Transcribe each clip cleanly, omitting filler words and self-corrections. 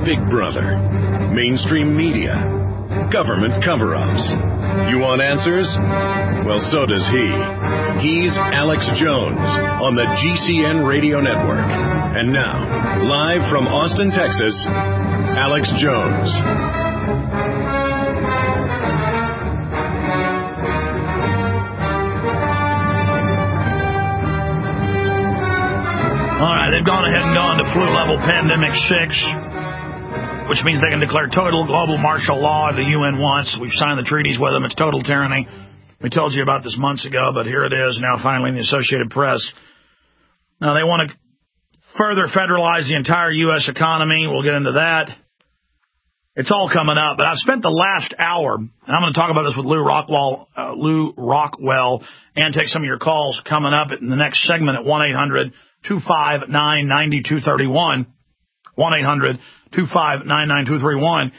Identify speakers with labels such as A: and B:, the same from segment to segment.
A: Big Brother, mainstream media, government cover-ups. You want answers? Well, so does he. He's Alex Jones on the GCN Radio Network. And now, live from Austin, Texas, Alex Jones.
B: All right, they've gone ahead and gone to flu-level pandemic 6, which means they can declare total global martial law if the UN wants. We've signed the treaties with them. It's total tyranny. We told you about this months ago, but here it is now finally in the Associated Press. Now, they want to further federalize the entire U.S. economy. We'll get into that. It's all coming up, but I've spent the last hour, and I'm going to talk about this with Lou Rockwell, and take some of your calls coming up in the next segment at 1-800-259-9231, 1-800-259-9231.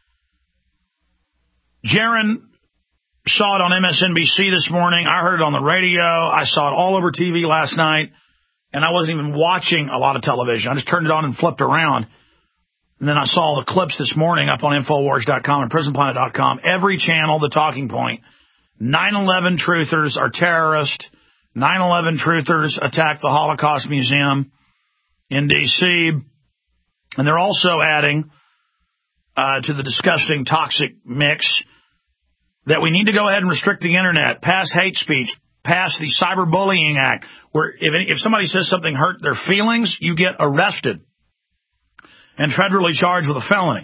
B: Jaron saw it on MSNBC this morning. I heard it on the radio. I saw it all over TV last night, and I wasn't even watching a lot of television. I just turned it on and flipped around. And then I saw the clips this morning up on Infowars.com and PrisonPlanet.com. Every channel, the talking point. 9/11 truthers are terrorists. 9/11 truthers attacked the Holocaust Museum in D.C. And they're also adding to the disgusting, toxic mix that we need to go ahead and restrict the Internet, pass hate speech, pass the Cyberbullying Act, where if somebody says something hurt their feelings, you get arrested and federally charged with a felony.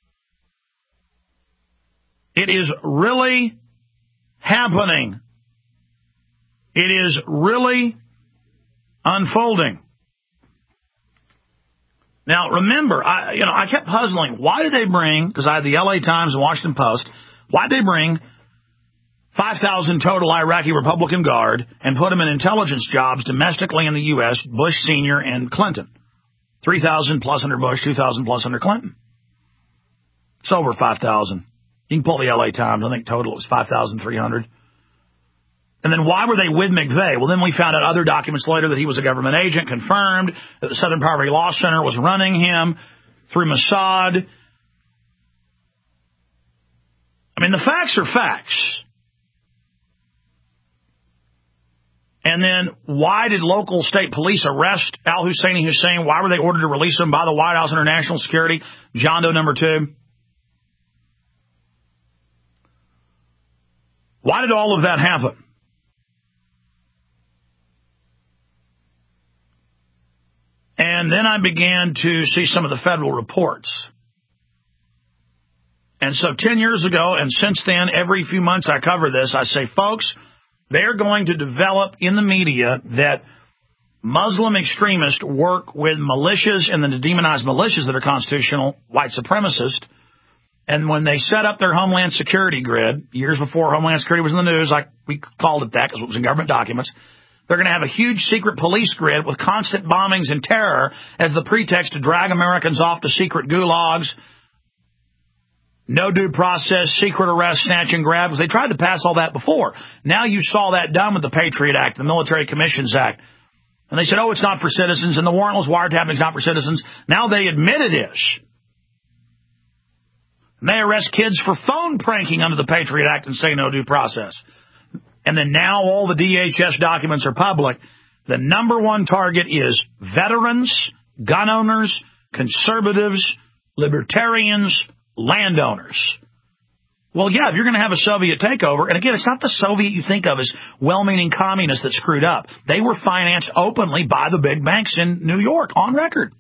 B: It is really happening. It is really unfolding. Now, remember, I kept puzzling. Why did they bring, because I had the LA Times and Washington Post, why did they bring 5,000 total Iraqi Republican Guard and put them in intelligence jobs domestically in the U.S., Bush Sr. and Clinton? 3,000 plus under Bush, 2,000 plus under Clinton. It's over 5,000. You can pull the LA Times. I think total it was 5,300. And then why were they with McVeigh? Well, then we found out other documents later that he was a government agent, confirmed that the Southern Poverty Law Center was running him through Mossad. I mean, the facts are facts. And then why did local state police arrest al-Husseini Hussein? Why were they ordered to release him by the White House under national security? John Doe number 2. Why did all of that happen? And then I began to see some of the federal reports. And so 10 years ago, and since then, every few months I cover this, I say, folks, they're going to develop in the media that Muslim extremists work with militias and then to demonize militias that are constitutional, white supremacist. And when they set up their Homeland Security grid, years before Homeland Security was in the news, like we called it that because it was in government documents, they're going to have a huge secret police grid with constant bombings and terror as the pretext to drag Americans off to secret gulags, no due process, secret arrest, snatch and grab, because they tried to pass all that before. Now you saw that done with the Patriot Act, the Military Commissions Act. And they said, oh, it's not for citizens, and the warrantless wiretapping is not for citizens. Now they admit it is. And they arrest kids for phone pranking under the Patriot Act and say no due process. And then now all the DHS documents are public. The number one target is veterans, gun owners, conservatives, libertarians, landowners. Well, yeah, if you're going to have a Soviet takeover, and again, it's not the Soviet you think of as well-meaning communists that screwed up. They were financed openly by the big banks in New York, on record.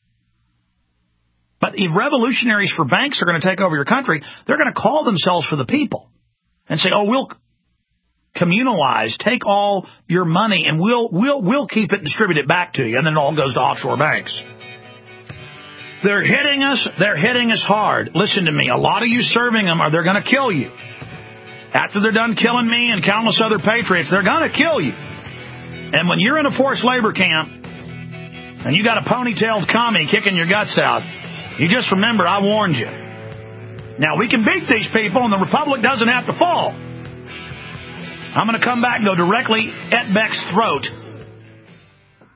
B: But if revolutionaries for banks are going to take over your country, they're going to call themselves for the people and say, oh, we'll communalize, take all your money, and we'll keep it and distribute it back to you, and then it all goes to offshore banks. They're hitting us. They're hitting us hard. Listen to me. A lot of you serving them they're going to kill you. After they're done killing me and countless other patriots, they're going to kill you. And when you're in a forced labor camp and you got a ponytailed commie kicking your guts out, you just remember I warned you. Now, we can beat these people and the republic doesn't have to fall. I'm going to come back and go directly at Beck's throat.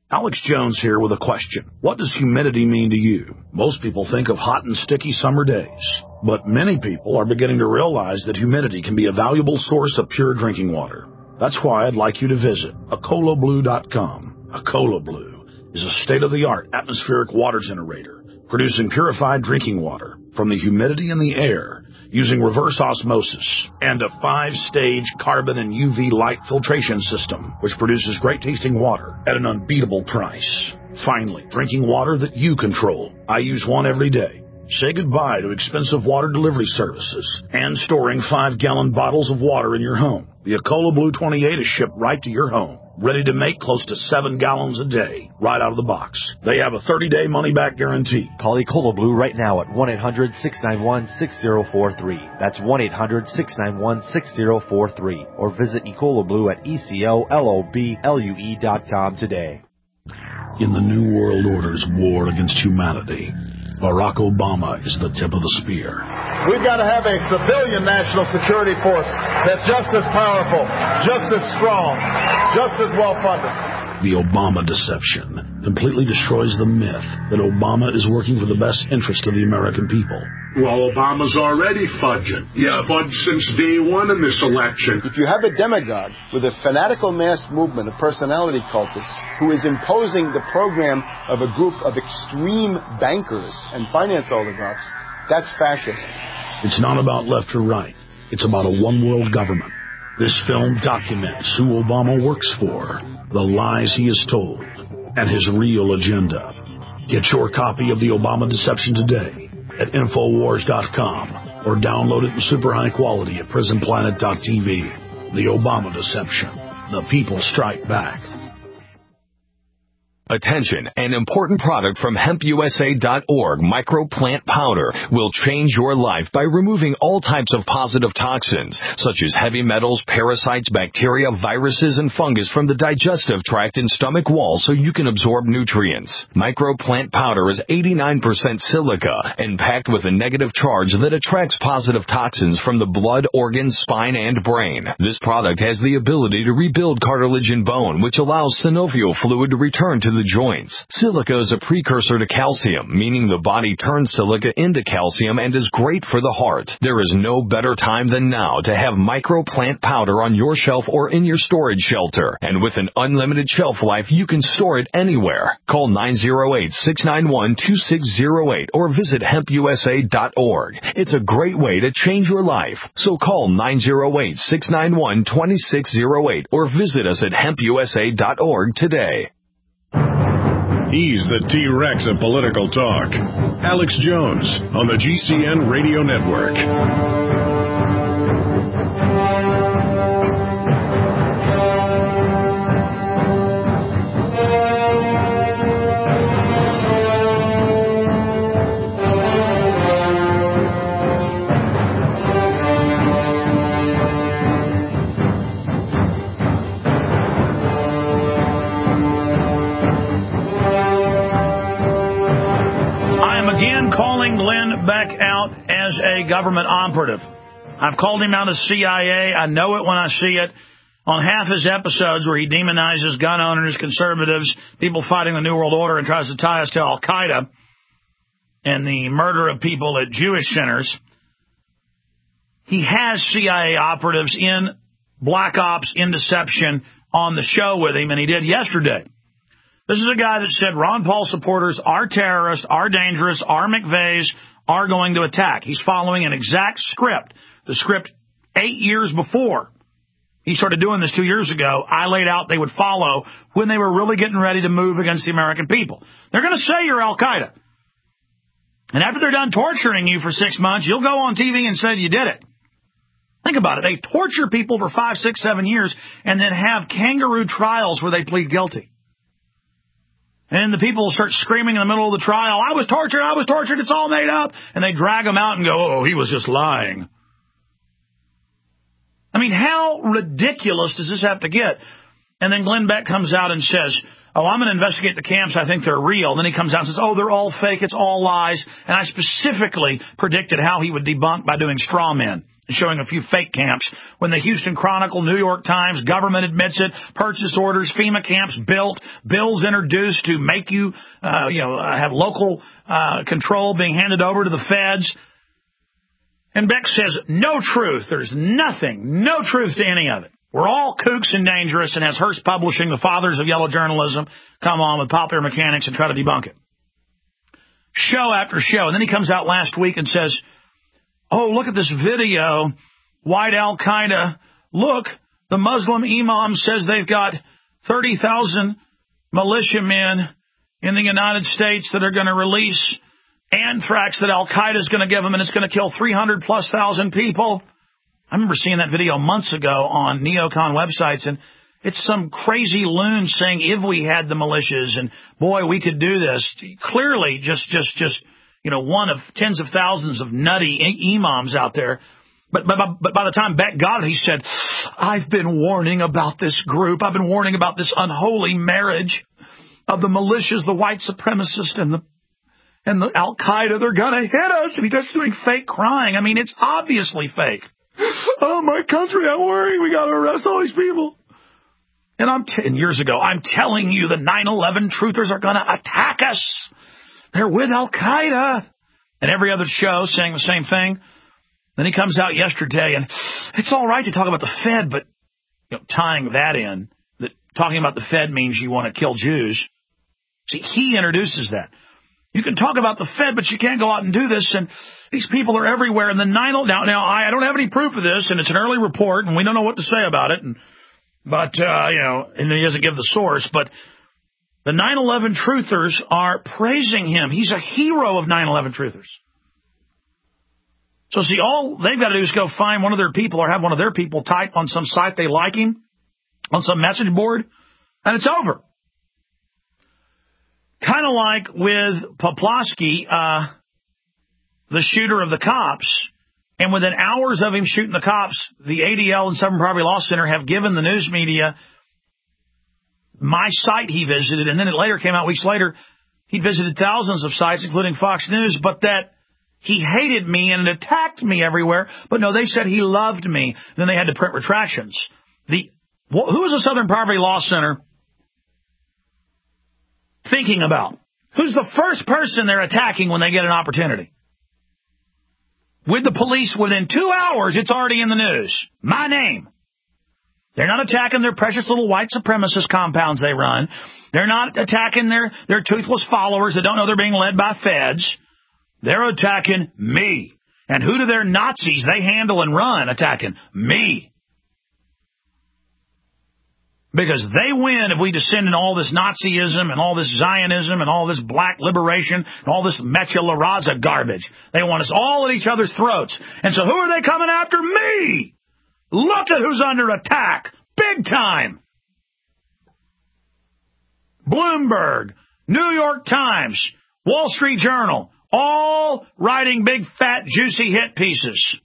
B: Alex Jones here with a question. What does humidity mean to you? Most people think of hot and sticky summer days, but many people are beginning to realize that humidity can be a valuable source of pure drinking water. That's why I'd like you to visit AcolaBlue.com. Acola Blue is a state-of-the-art atmospheric water generator, producing purified drinking water from the humidity in the air using reverse osmosis and a 5-stage carbon and UV light filtration system, which produces great-tasting water at an unbeatable price. Finally, drinking water that you control. I use one every day. Say goodbye to expensive water delivery services and storing 5-gallon bottles of water in your home. The Acola Blue 28 is shipped right to your home, ready to make close to 7 gallons a day, right out of the box. They have a 30-day money-back guarantee.
C: Call Acola Blue right now at 1-800-691-6043. That's 1-800-691-6043. Or visit Acola Blue at ECOLOBLUE.com today.
B: In the New World Order's war against humanity, Barack Obama is the tip of the spear.
D: We've got to have a civilian national security force that's just as powerful, just as strong, just as well-funded.
B: The Obama deception completely destroys the myth that Obama is working for the best interest of the American people.
E: Well, Obama's already fudging. He's fudged since day one in this election.
D: If you have a demagogue with a fanatical mass movement of personality cultists who is imposing the program of a group of extreme bankers and finance oligarchs, that's fascism.
B: It's not about left or right. It's about a one-world government. This film documents who Obama works for, the lies he has told, and his real agenda. Get your copy of The Obama Deception today at Infowars.com or download it in super high quality at PrisonPlanet.tv. The Obama Deception. The people strike back.
F: Attention, an important product from HempUSA.org, microplant powder, will change your life by removing all types of positive toxins, such as heavy metals, parasites, bacteria, viruses, and fungus from the digestive tract and stomach wall so you can absorb nutrients. Microplant powder is 89% silica and packed with a negative charge that attracts positive toxins from the blood, organs, spine, and brain. This product has the ability to rebuild cartilage and bone, which allows synovial fluid to return to the joints. Silica is a precursor to calcium, meaning the body turns silica into calcium and is great for the heart. There is no better time than now to have microplant powder on your shelf or in your storage shelter. And with an unlimited shelf life, you can store it anywhere. Call 908-691-2608 or visit HempUSA.org. It's a great way to change your life. So call 908-691-2608 or visit us at HempUSA.org today.
A: He's the T-Rex of political talk. Alex Jones on the GCN Radio Network.
B: Back out as a government operative. I've called him out as CIA. I know it when I see it. On half his episodes where he demonizes gun owners, conservatives, people fighting the New World Order, and tries to tie us to Al-Qaeda and the murder of people at Jewish centers, he has CIA operatives in Black Ops, in Deception, on the show with him, and he did yesterday. This is a guy that said Ron Paul supporters are terrorists, are dangerous, are McVeighs, are going to attack. He's following an exact script. The script 8 years before he started doing this 2 years ago, I laid out they would follow when they were really getting ready to move against the American people. They're going to say you're Al-Qaeda. And after they're done torturing you for 6 months, you'll go on TV and say you did it. Think about it. They torture people for 5, 6, 7 years and then have kangaroo trials where they plead guilty. And the people start screaming in the middle of the trial, I was tortured, it's all made up. And they drag them out and go, oh, he was just lying. I mean, how ridiculous does this have to get? And then Glenn Beck comes out and says, oh, I'm going to investigate the camps. I think they're real. And then he comes out and says, oh, they're all fake. It's all lies. And I specifically predicted how he would debunk by doing straw men. showing a few fake camps. When the Houston Chronicle, New York Times, government admits it, purchase orders, FEMA camps built, bills introduced to make you, have local control being handed over to the feds. And Beck says, no truth. There's nothing, no truth to any of it. We're all kooks and dangerous, and has Hearst Publishing, the fathers of yellow journalism, come on with popular mechanics and try to debunk it. Show after show. And then he comes out last week and says, oh, look at this video. White Al-Qaeda. Look, the Muslim imam says they've got 30,000 militiamen in the United States that are going to release anthrax that Al-Qaeda is going to give them, and it's going to kill 300,000+ people. I remember seeing that video months ago on neocon websites, and it's some crazy loon saying if we had the militias, and boy, we could do this. Clearly, just one of tens of thousands of nutty imams out there. But by the time Beck got it, he said, I've been warning about this group. I've been warning about this unholy marriage of the militias, the white supremacists, and the Al-Qaeda. They're going to hit us. And he's just doing fake crying. I mean, it's obviously fake. Oh, my country, I'm worried. We got to arrest all these people. And years ago, I'm telling you, the 9/11 truthers are going to attack us. They're with Al-Qaeda. And every other show saying the same thing. Then he comes out yesterday, and it's all right to talk about the Fed, but tying that in, that talking about the Fed means you want to kill Jews. See, he introduces that. You can talk about the Fed, but you can't go out and do this, and these people are everywhere. And the now I don't have any proof of this, and it's an early report, and we don't know what to say about it. But he doesn't give the source. But the 9/11 truthers are praising him. He's a hero of 9/11 truthers. So see, all they've got to do is go find one of their people or have one of their people type on some site they like him, on some message board, and it's over. Kind of like with Poplawski, the shooter of the cops, and within hours of him shooting the cops, the ADL and Southern Poverty Law Center have given the news media my site he visited, and then it later came out weeks later, he visited thousands of sites, including Fox News, but that he hated me and attacked me everywhere. But no, they said he loved me. Then they had to print retractions. Who is the Southern Poverty Law Center thinking about? Who's the first person they're attacking when they get an opportunity? With the police, within 2 hours, it's already in the news. My name. They're not attacking their precious little white supremacist compounds they run. They're not attacking their toothless followers that don't know they're being led by feds. They're attacking me. And who do their Nazis they handle and run attacking? Me. Because they win if we descend into all this Nazism and all this Zionism and all this black liberation and all this Mecha La Raza garbage. They want us all at each other's throats. And so who are they coming after? Me! Look at who's under attack. Big time. Bloomberg, New York Times, Wall Street Journal, all writing big, fat, juicy hit pieces.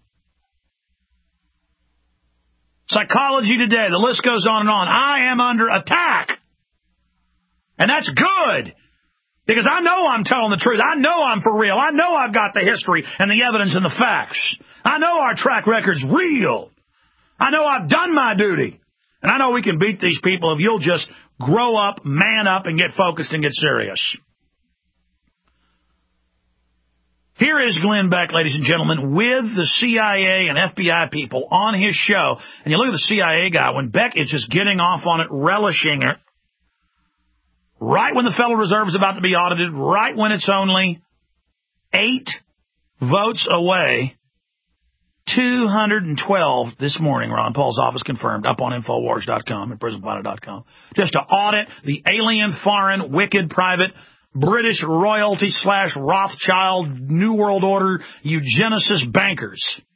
B: Psychology Today, the list goes on and on. I am under attack. And that's good. Because I know I'm telling the truth. I know I'm for real. I know I've got the history and the evidence and the facts. I know our track record's real. I know I've done my duty. And I know we can beat these people if you'll just grow up, man up, and get focused and get serious. Here is Glenn Beck, ladies and gentlemen, with the CIA and FBI people on his show. And you look at the CIA guy, when Beck is just getting off on it, relishing it, right when the Federal Reserve is about to be audited, right when it's only 8 votes away, 212 this morning, Ron Paul's office confirmed, up on Infowars.com and PrisonPlanet.com, just to audit the alien, foreign, wicked, private British royalty / Rothschild, New World Order, eugenicist bankers.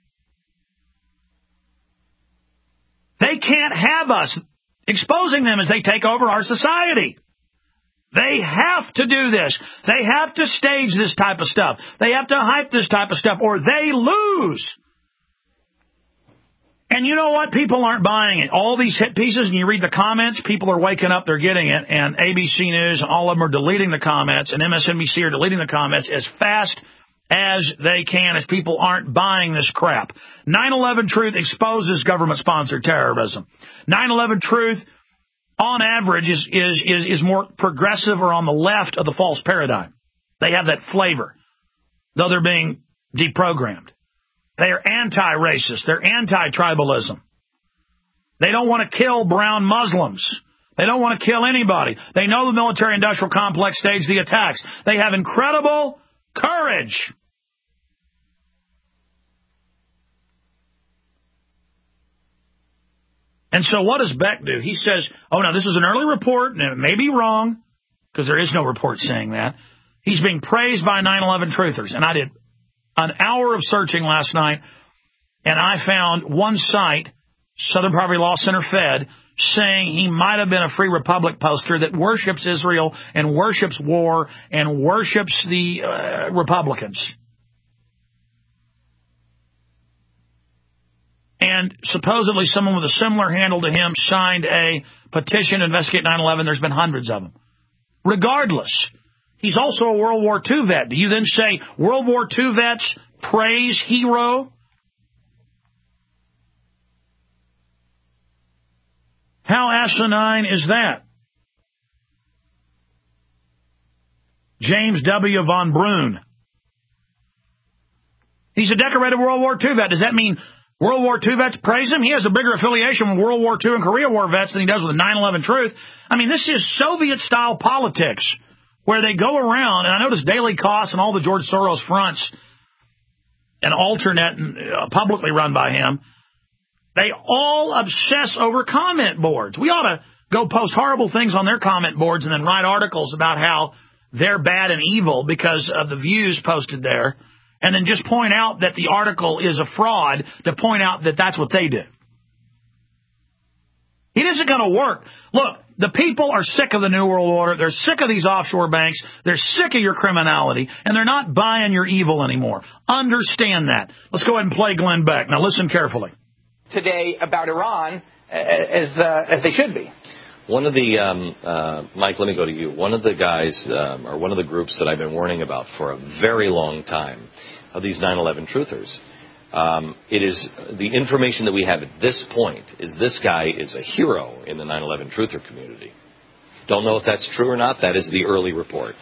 B: They can't have us exposing them as they take over our society. They have to do this. They have to stage this type of stuff. They have to hype this type of stuff, or they lose. And you know what? People aren't buying it. All these hit pieces, and you read the comments, people are waking up, they're getting it, and ABC News and all of them are deleting the comments, and MSNBC are deleting the comments as fast as they can, as people aren't buying this crap. 9/11 Truth exposes government-sponsored terrorism. 9/11 Truth, on average, is more progressive or on the left of the false paradigm. They have that flavor, though they're being deprogrammed. They are anti-racist. They're anti-tribalism. They don't want to kill brown Muslims. They don't want to kill anybody. They know the military-industrial complex staged the attacks. They have incredible courage. And so what does Beck do? He says, oh, no, this is an early report, and it may be wrong, because there is no report saying that. He's being praised by 9/11 truthers. And I did an hour of searching last night, and I found one site, Southern Poverty Law Center Fed, saying he might have been a Free Republic poster that worships Israel and worships war and worships the Republicans. And supposedly someone with a similar handle to him signed a petition to investigate 9/11. There's been hundreds of them. Regardless, he's also a World War II vet. Do you then say World War II vets praise hero? How asinine is that? James W. von Brunn. He's a decorated World War II vet. Does that mean World War II vets praise him? He has a bigger affiliation with World War II and Korea War vets than he does with the 9/11 Truth. I mean, this is Soviet-style politics where they go around, and I notice Daily Kos and all the George Soros fronts, and alternate and publicly run by him, they all obsess over comment boards. We ought to go post horrible things on their comment boards and then write articles about how they're bad and evil because of the views posted there, and then just point out that the article is a fraud to point out that that's what they do. It isn't going to work. Look, the people are sick of the New World Order. They're sick of these offshore banks. They're sick of your criminality, and they're not buying your evil anymore. Understand that. Let's go ahead and play Glenn Beck. Now listen carefully.
G: Today about Iran as they should be.
H: One of the, Mike, let me go to you. One of the guys, or one of the groups that I've been warning about for a very long time, are these 9/11 truthers. It is the information that we have at this point is this guy is a hero in the 9/11 truther community. Don't know if that's true or not. That is the early report.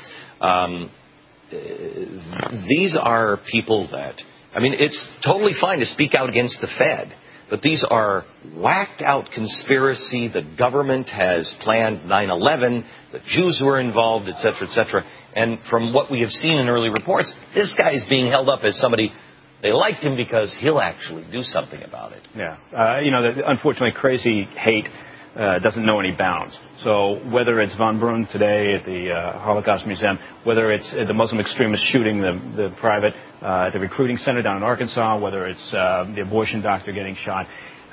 H: These are people that, I mean, it's totally fine to speak out against the Fed. But these are whacked out conspiracy. The government has planned 9/11. The Jews were involved, et cetera, et cetera. And from what we have seen in early reports, this guy is being held up as somebody, they liked him because he'll actually do something about it.
I: Yeah. Unfortunately, crazy hate doesn't know any bounds. So whether it's von Brunn today at the Holocaust Museum, whether it's the Muslim extremists shooting the private, the recruiting center down in Arkansas, whether it's the abortion doctor getting shot,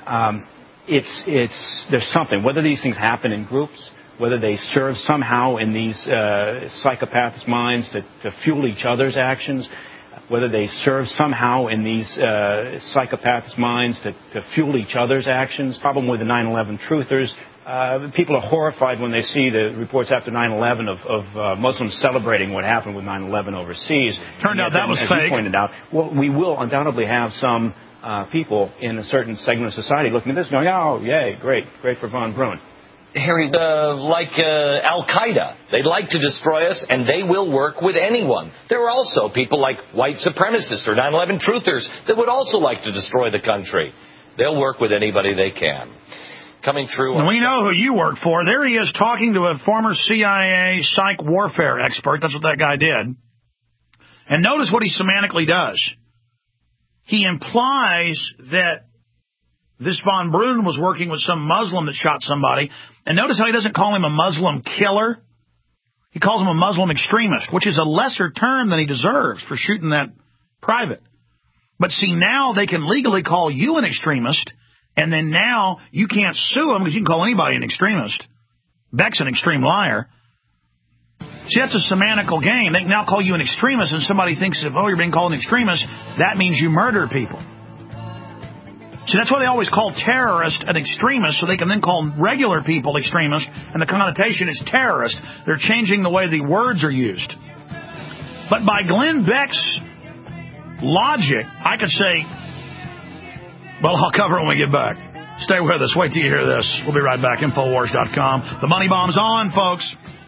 I: there's something. Whether these things happen in groups, whether they serve somehow in these psychopaths' minds to fuel each other's actions, whether they serve somehow in these psychopaths' minds to fuel each other's actions. Problem with the 9/11 truthers, people are horrified when they see the reports after 9/11 of Muslims celebrating what happened with 9/11 overseas.
B: Turned out that was fake.
I: As you pointed out, well, we will undoubtedly have some people in a certain segment of society looking at this going, oh, yay, great for von Brunn.
H: Harry, like Al-Qaeda. They'd like to destroy us, and they will work with anyone. There are also people like white supremacists or 9/11 truthers that would also like to destroy the country. They'll work with anybody they can. Coming through.
B: We know who you work for. There he is talking to a former CIA psych warfare expert. That's what that guy did. And notice what he semantically does. He implies that this von Brunn was working with some Muslim that shot somebody. And notice how he doesn't call him a Muslim killer. He calls him a Muslim extremist, which is a lesser term than he deserves for shooting that private. But see, now they can legally call you an extremist, and then now you can't sue them because you can call anybody an extremist. Beck's an extreme liar. See, that's a semantical game. They can now call you an extremist, and somebody thinks, if, you're being called an extremist, that means you murder people. See, that's why they always call terrorist an extremist, so they can then call regular people extremists, and the connotation is terrorist. They're changing the way the words are used. But by Glenn Beck's logic, I could say, well, I'll cover it when we get back. Stay with us. Wait till you hear this. We'll be right back. Infowars.com. The Money Bomb's on, folks.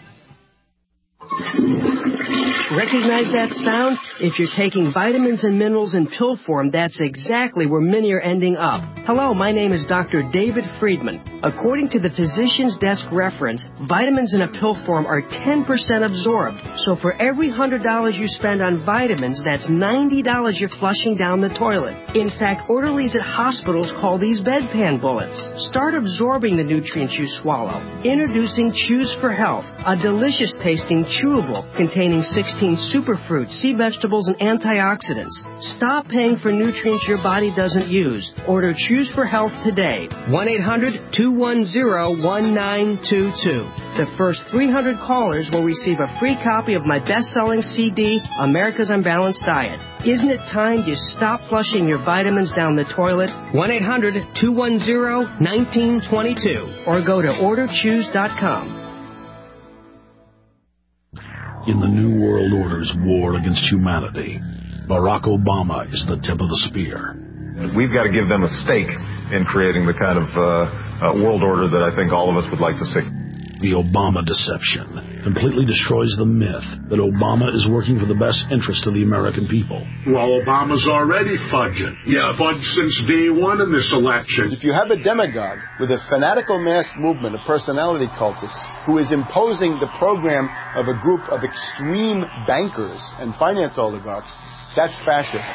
J: Recognize that sound? If you're taking vitamins and minerals in pill form, that's exactly where many are ending up. Hello, my name is Dr. David Friedman. According to the Physician's Desk reference, vitamins in a pill form are 10% absorbed. So for every $100 you spend on vitamins, that's $90 you're flushing down the toilet. In fact, orderlies at hospitals call these bedpan bullets. Start absorbing the nutrients you swallow. Introducing Choose for Health, a delicious tasting chewable containing 16 superfruits, sea vegetables, and antioxidants. Stop paying for nutrients your body doesn't use. Order Choose for Health today. 1-800-210-1922. The first 300 callers will receive a free copy of my best-selling CD, America's Unbalanced Diet. Isn't it time you stop flushing your vitamins down the toilet? 1-800-210-1922 or go to orderchoose.com.
K: In the New World Order's war against humanity, Barack Obama is the tip of the spear.
L: We've got to give them a stake in creating the kind of world order that I think all of us would like to see.
K: The Obama deception completely destroys the myth that Obama is working for the best interest of the American people.
E: Well, Obama's already fudging. He's fudged since day one in this election.
D: If you have a demagogue with a fanatical mass movement of personality cultists who is imposing the program of a group of extreme bankers and finance oligarchs, that's fascism.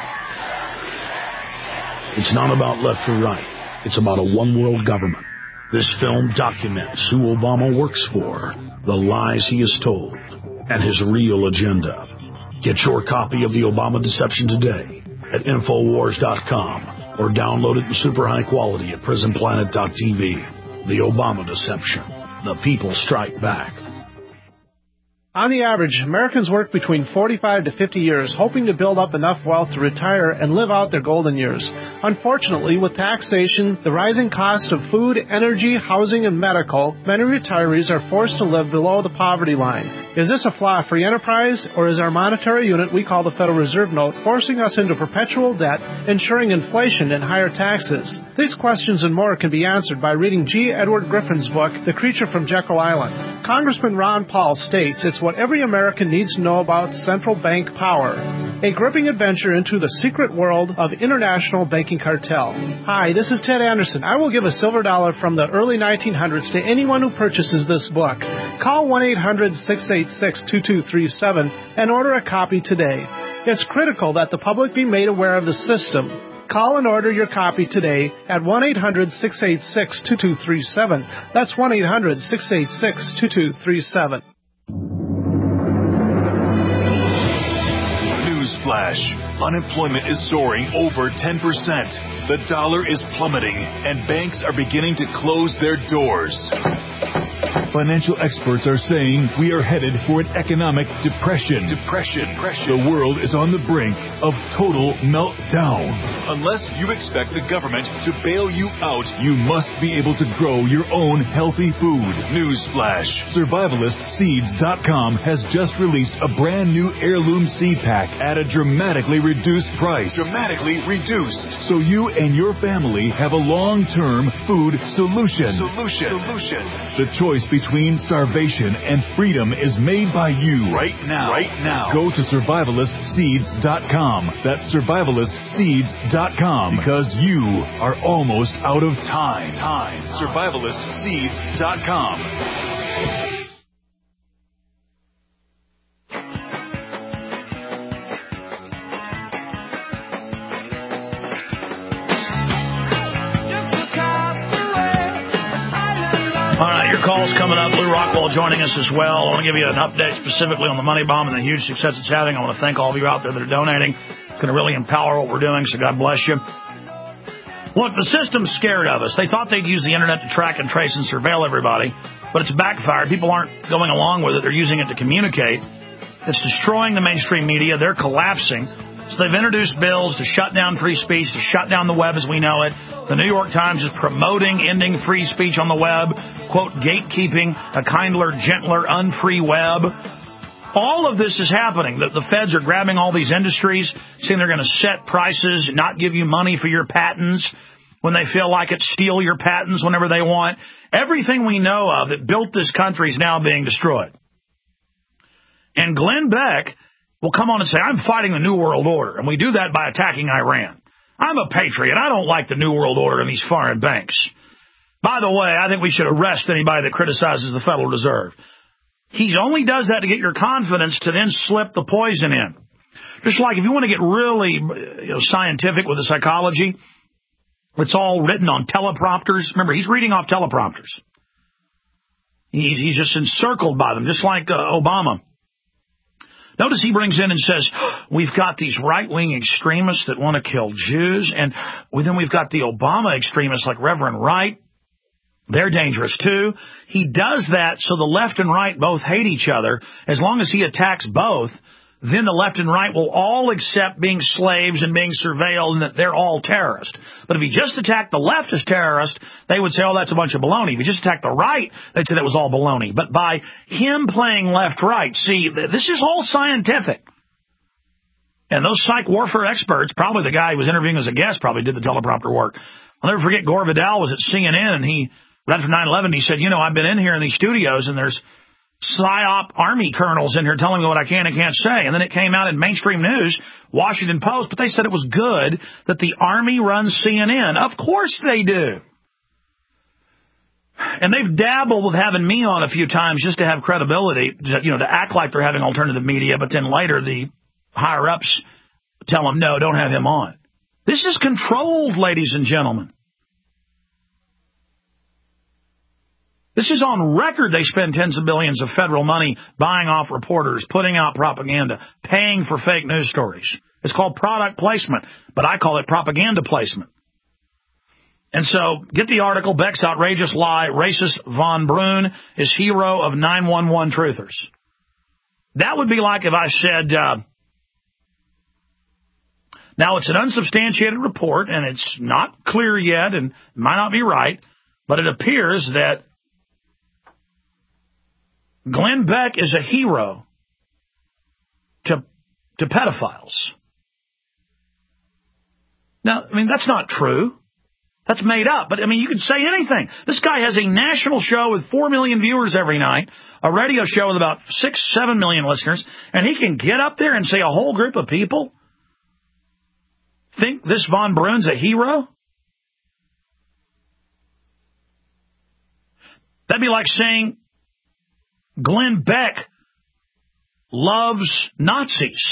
K: It's not about left or right. It's about a one-world government. This film documents who Obama works for, the lies he has told, and his real agenda. Get your copy of The Obama Deception today at Infowars.com or download it in super high quality at PrisonPlanet.tv. The Obama Deception. The people strike back.
M: On the average, Americans work between 45 to 50 years, hoping to build up enough wealth to retire and live out their golden years. Unfortunately, with taxation, the rising cost of food, energy, housing, and medical, many retirees are forced to live below the poverty line. Is this a flaw free enterprise, or is our monetary unit we call the Federal Reserve Note forcing us into perpetual debt, ensuring inflation and higher taxes? These questions and more can be answered by reading G. Edward Griffin's book, The Creature from Jekyll Island. Congressman Ron Paul states it's what every American needs to know about central bank power. A gripping adventure into the secret world of international banking cartel. Hi, this is Ted Anderson. I will give a silver dollar from the early 1900s to anyone who purchases this book. Call 1-800-686-2237 and order a copy today. It's critical that the public be made aware of the system. Call and order your copy today at 1-800-686-2237. That's 1-800-686-2237.
N: Newsflash. Unemployment is soaring over 10%. The dollar is plummeting, and banks are beginning to close their doors. Financial experts are saying we are headed for an economic depression. The world is on the brink of total meltdown. Unless you expect the government to bail you out, you must be able to grow your own healthy food. Newsflash. SurvivalistSeeds.com has just released a brand new heirloom seed pack at a dramatically reduced price. So you and your family have a long-term food solution. The choice between starvation and freedom is made by you right now. Go to SurvivalistSeeds.com. That's SurvivalistSeeds.com, because you are almost out of time. SurvivalistSeeds.com.
B: All right, your call's coming up. Lou Rockwell joining us as well. I want to give you an update specifically on the Money Bomb and the huge success it's having. I want to thank all of you out there that are donating. It's going to really empower what we're doing, so God bless you. Look, the system's scared of us. They thought they'd use the internet to track and trace and surveil everybody, but it's backfired. People aren't going along with it. They're using it to communicate. It's destroying the mainstream media. They're collapsing. So they've introduced bills to shut down free speech, to shut down the web as we know it. The New York Times is promoting ending free speech on the web, quote, gatekeeping a kindler, gentler, unfree web. All of this is happening. The feds are grabbing all these industries, saying they're going to set prices, not give you money for your patents when they feel like it, steal your patents whenever they want. Everything we know of that built this country is now being destroyed. And Glenn Beck will come on and say, I'm fighting the New World Order, and we do that by attacking Iran. I'm a patriot. I don't like the New World Order and these foreign banks. By the way, I think we should arrest anybody that criticizes the Federal Reserve. He only does that to get your confidence to then slip the poison in. Just like if you want to get really scientific with the psychology, it's all written on teleprompters. Remember, he's reading off teleprompters. He's just encircled by them, just like Obama. Notice he brings in and says, we've got these right-wing extremists that want to kill Jews, and then we've got the Obama extremists like Reverend Wright. They're dangerous, too. He does that so the left and right both hate each other. As long as he attacks both, then the left and right will all accept being slaves and being surveilled and that they're all terrorists. But if he just attacked the left as terrorists, they would say, oh, that's a bunch of baloney. If he just attacked the right, they'd say that was all baloney. But by him playing left-right, see, this is all scientific. And those psych warfare experts, probably the guy who was interviewing as a guest probably did the teleprompter work. I'll never forget Gore Vidal was at CNN, and he, right after 9/11, he said, I've been in here in these studios, and there's PSYOP Army colonels in here telling me what I can and can't say. And then it came out in mainstream news, Washington Post, but they said it was good that the Army runs CNN. Of course they do. And they've dabbled with having me on a few times just to have credibility, to act like they're having alternative media, but then later the higher-ups tell them, no, don't have him on. This is controlled, ladies and gentlemen. This is on record. They spend tens of billions of federal money buying off reporters, putting out propaganda, paying for fake news stories. It's called product placement, but I call it propaganda placement. And so, get the article, Beck's outrageous lie, racist Von Brunn is hero of 911 truthers. That would be like if I said, now it's an unsubstantiated report, and it's not clear yet, and might not be right, but it appears that Glenn Beck is a hero to pedophiles. Now, that's not true. That's made up. But, you could say anything. This guy has a national show with 4 million viewers every night, a radio show with about 6-7 million listeners, and he can get up there and say a whole group of people think this Von Brunn's a hero? That'd be like saying Glenn Beck loves Nazis.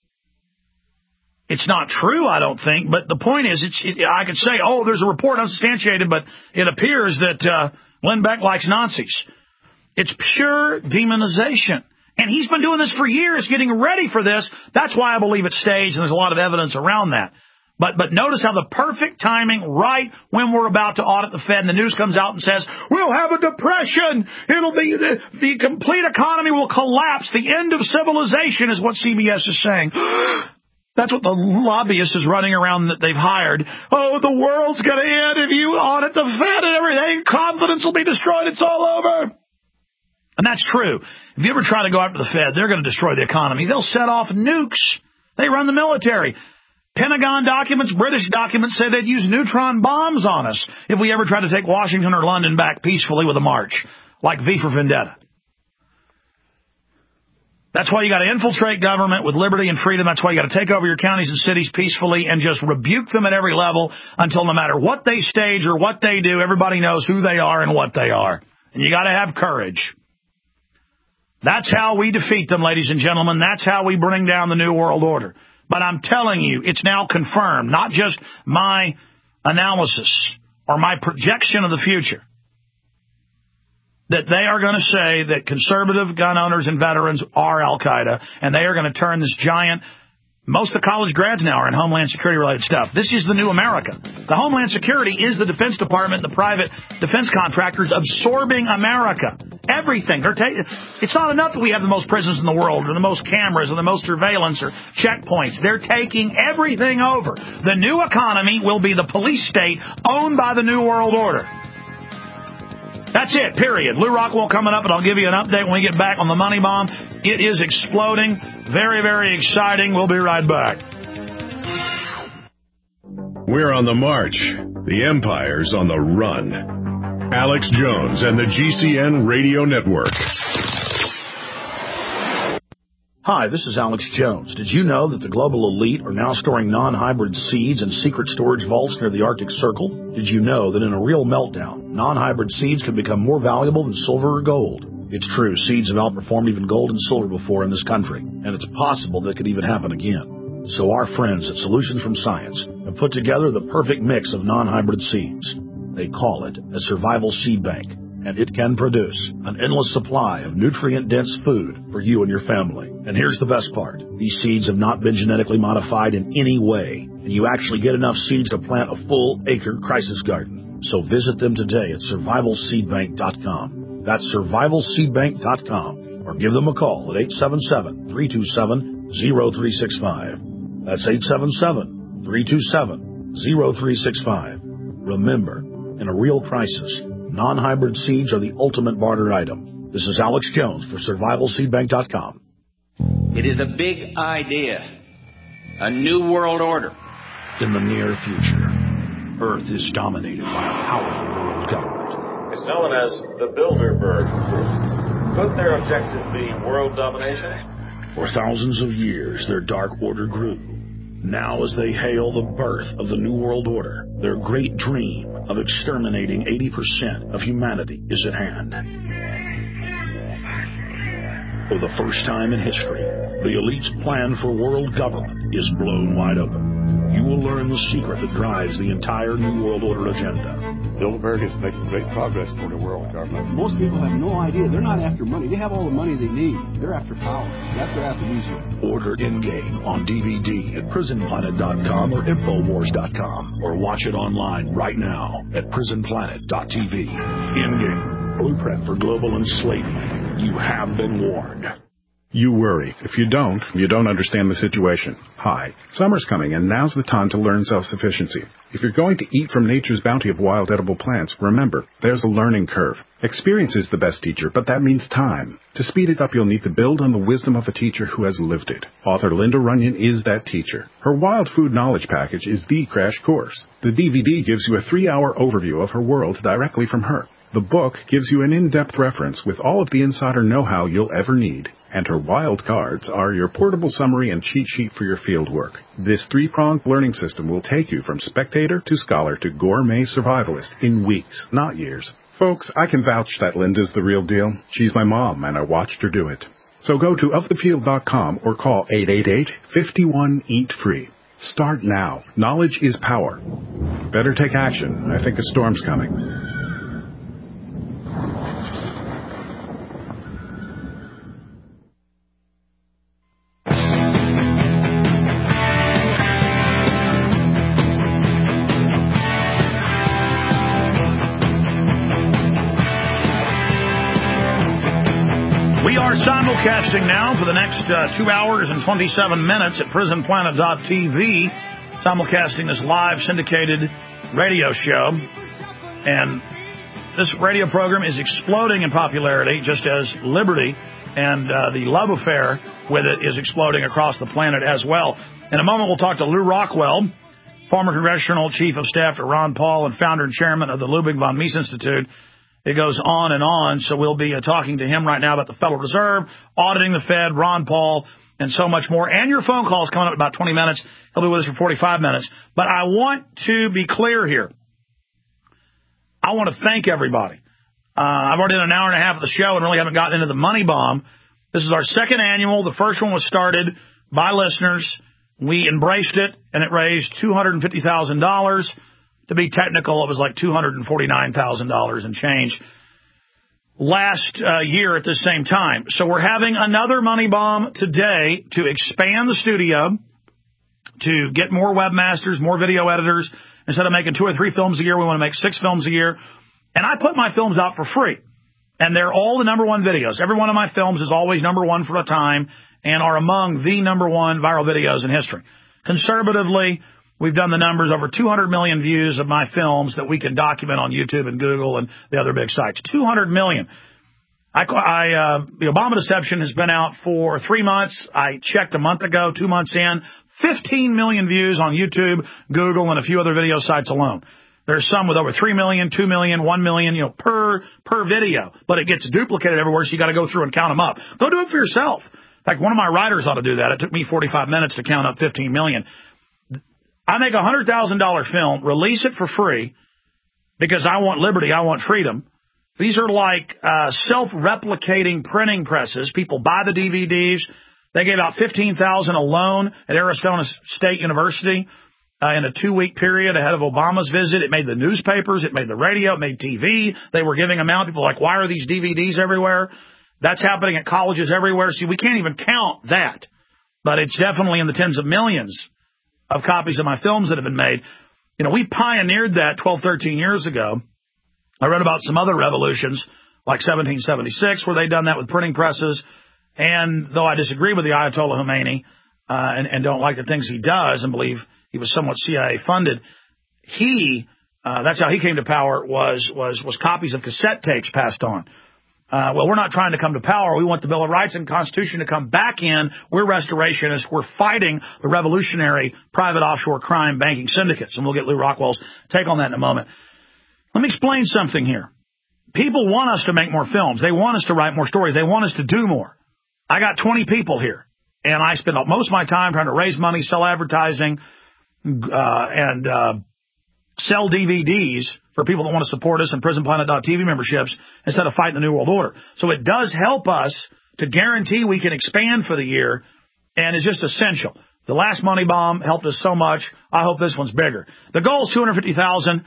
B: It's not true, I don't think, but the point is, I could say, there's a report unsubstantiated, but it appears that Glenn Beck likes Nazis. It's pure demonization. And he's been doing this for years, getting ready for this. That's why I believe it's staged, and there's a lot of evidence around that. But notice how the perfect timing, right when we're about to audit the Fed, and the news comes out and says, we'll have a depression. It'll be the complete economy will collapse. The end of civilization is what CBS is saying. That's what the lobbyist is running around that they've hired. Oh, the world's going to end if you audit the Fed and everything. Confidence will be destroyed. It's all over. And that's true. If you ever try to go after the Fed, they're going to destroy the economy. They'll set off nukes. They run the military. Pentagon documents, British documents say they'd use neutron bombs on us if we ever tried to take Washington or London back peacefully with a march, like V for Vendetta. That's why you got to infiltrate government with liberty and freedom. That's why you got to take over your counties and cities peacefully and just rebuke them at every level until no matter what they stage or what they do, everybody knows who they are and what they are. And you got to have courage. That's how we defeat them, ladies and gentlemen. That's how we bring down the New World Order. But I'm telling you, it's now confirmed, not just my analysis or my projection of the future, that they are going to say that conservative gun owners and veterans are Al-Qaeda, and they are going to turn this giant. Most of the college grads now are in Homeland Security-related stuff. This is the new America. The Homeland Security is the Defense Department, the private defense contractors absorbing America. Everything. It's not enough that we have the most prisons in the world or the most cameras or the most surveillance or checkpoints. They're taking everything over. The new economy will be the police state owned by the New World Order. That's it, period. Lou Rockwell coming up, and I'll give you an update when we get back on the Money Bomb. It is exploding. Very, very exciting. We'll be right back.
A: We're on the march. The empire's on the run. Alex Jones and the GCN Radio Network.
K: Hi, this is Alex Jones. Did you know that the global elite are now storing non-hybrid seeds in secret storage vaults near the Arctic Circle? Did you know that in a real meltdown, non-hybrid seeds can become more valuable than silver or gold? It's true, seeds have outperformed even gold and silver before in this country, and it's possible that it could even happen again. So our friends at Solutions from Science have put together the perfect mix of non-hybrid seeds. They call it a survival seed bank, and it can produce an endless supply of nutrient-dense food for you and your family. And here's the best part. These seeds have not been genetically modified in any way, and you actually get enough seeds to plant a full-acre crisis garden. So visit them today at survivalseedbank.com. That's survivalseedbank.com, or give them a call at 877-327-0365. That's 877-327-0365. Remember, in a real crisis, non-hybrid seeds are the ultimate barter item. This is Alex Jones for survivalseedbank.com.
O: It is a big idea. A new world order.
K: In the near future, Earth is dominated by a powerful world government.
P: It's known as the Bilderberg Group. Could their objective be world domination?
K: For thousands of years, their dark order grew. Now, as they hail the birth of the New World Order, their great dream of exterminating 80% of humanity is at hand. For the first time in history, the elite's plan for world government is blown wide open. You will learn the secret that drives the entire New World Order agenda.
Q: Bilderberg is making great progress toward a world government. Most people have no idea. They're not after money. They have all the money they need. They're after power. That's their aphrodisiac.
K: Order Endgame on DVD at prisonplanet.com or Infowars.com, or watch it online right now at prisonplanet.tv. Endgame, blueprint for global enslavement. You have been warned.
R: You worry. If you don't understand the situation. Hi, summer's coming, and now's the time to learn self-sufficiency. If you're going to eat from nature's bounty of wild edible plants, remember, there's a learning curve. Experience is the best teacher, but that means time. To speed it up, you'll need to build on the wisdom of a teacher who has lived it. Author Linda Runyon is that teacher. Her Wild Food Knowledge Package is the crash course. The DVD gives you a 3-hour overview of her world directly from her. The book gives you an in-depth reference with all of the insider know-how you'll ever need. And her wild cards are your portable summary and cheat sheet for your field work. This 3-pronged learning system will take you from spectator to scholar to gourmet survivalist in weeks, not years. Folks, I can vouch that Linda's the real deal. She's my mom, and I watched her do it. So go to ofthefield.com or call 888-51-EAT-FREE. Start now. Knowledge is power. Better take action. I think a storm's coming.
B: Simulcasting now for the next 2 hours and 27 minutes at prisonplanet.tv. Simulcasting this live syndicated radio show. And this radio program is exploding in popularity, just as Liberty and the love affair with it is exploding across the planet as well. In a moment, we'll talk to Lou Rockwell, former Congressional Chief of Staff to Ron Paul and founder and chairman of the Ludwig von Mises Institute. It goes on and on, so we'll be talking to him right now about the Federal Reserve, auditing the Fed, Ron Paul, and so much more. And your phone calls coming up in about 20 minutes. He'll be with us for 45 minutes. But I want to be clear here. I want to thank everybody. I've already done an hour and a half of the show and really haven't gotten into the Money Bomb. This is our second annual. The first one was started by listeners. We embraced it, and it raised $250,000. To be technical, it was like $249,000 and change last year at the same time. So we're having another Money Bomb today to expand the studio, to get more webmasters, more video editors. Instead of making 2 or 3 films a year, we want to make 6 films a year. And I put my films out for free. And they're all the #1 videos. Every one of my films is always #1 for a time and are among the #1 viral videos in history. Conservatively, We've done the numbers, over 200 million views of my films that we can document on YouTube and Google and the other big sites. 200 million. The Obama Deception has been out for 3 months. I checked a month ago, 2 months in, 15 million views on YouTube, Google, and a few other video sites alone. There's some with over 3 million, 2 million, 1 million, per video. But it gets duplicated everywhere, so you got to go through and count them up. Go do it for yourself. In fact, one of my writers ought to do that. It took me 45 minutes to count up 15 million. I make a $100,000 film, release it for free, because I want liberty, I want freedom. These are like self-replicating printing presses. People buy the DVDs. They gave out 15,000 alone at Arizona State University in a 2-week period ahead of Obama's visit. It made the newspapers. It made the radio. It made TV. They were giving them out. People were like, why are these DVDs everywhere? That's happening at colleges everywhere. See, we can't even count that. But it's definitely in the tens of millions of copies of my films that have been made. We pioneered that 12, 13 years ago. I read about some other revolutions, like 1776, where they'd done that with printing presses. And though I disagree with the Ayatollah Khomeini and don't like the things he does and believe he was somewhat CIA funded, that's how he came to power, was copies of cassette tapes passed on. Well, we're not trying to come to power. We want the Bill of Rights and Constitution to come back in. We're restorationists. We're fighting the revolutionary private offshore crime banking syndicates. And we'll get Lou Rockwell's take on that in a moment. Let me explain something here. People want us to make more films. They want us to write more stories. They want us to do more. I got 20 people here, and I spend most of my time trying to raise money, sell advertising, and sell DVDs for people that want to support us and PrisonPlanet.tv memberships instead of fighting the New World Order. So it does help us to guarantee we can expand for the year, and it's just essential. The last Money Bomb helped us so much. I hope this one's bigger. The goal is $250,000.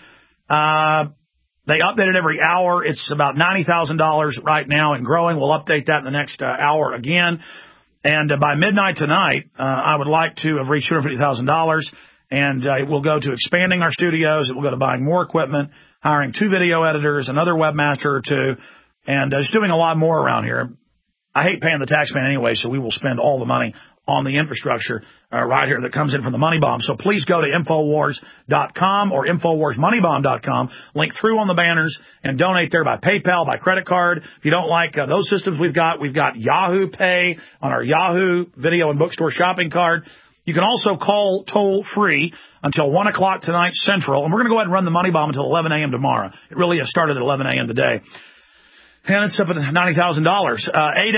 B: They update it every hour. It's about $90,000 right now and growing. We'll update that in the next hour again. And by midnight tonight, I would like to have reached $250,000. And it will go to expanding our studios. It will go to buying more equipment, hiring 2 video editors, another webmaster or 2, and just doing a lot more around here. I hate paying the taxman anyway, so we will spend all the money on the infrastructure right here that comes in from the Money Bomb. So please go to Infowars.com or InfoWarsMoneyBomb.com. Link through on the banners and donate there by PayPal, by credit card. If you don't like those systems we've got Yahoo Pay on our Yahoo video and bookstore shopping card. You can also call toll-free until 1 o'clock tonight Central. And we're going to go ahead and run the Money Bomb until 11 a.m. tomorrow. It really has started at 11 a.m. today. And it's up at $90,000.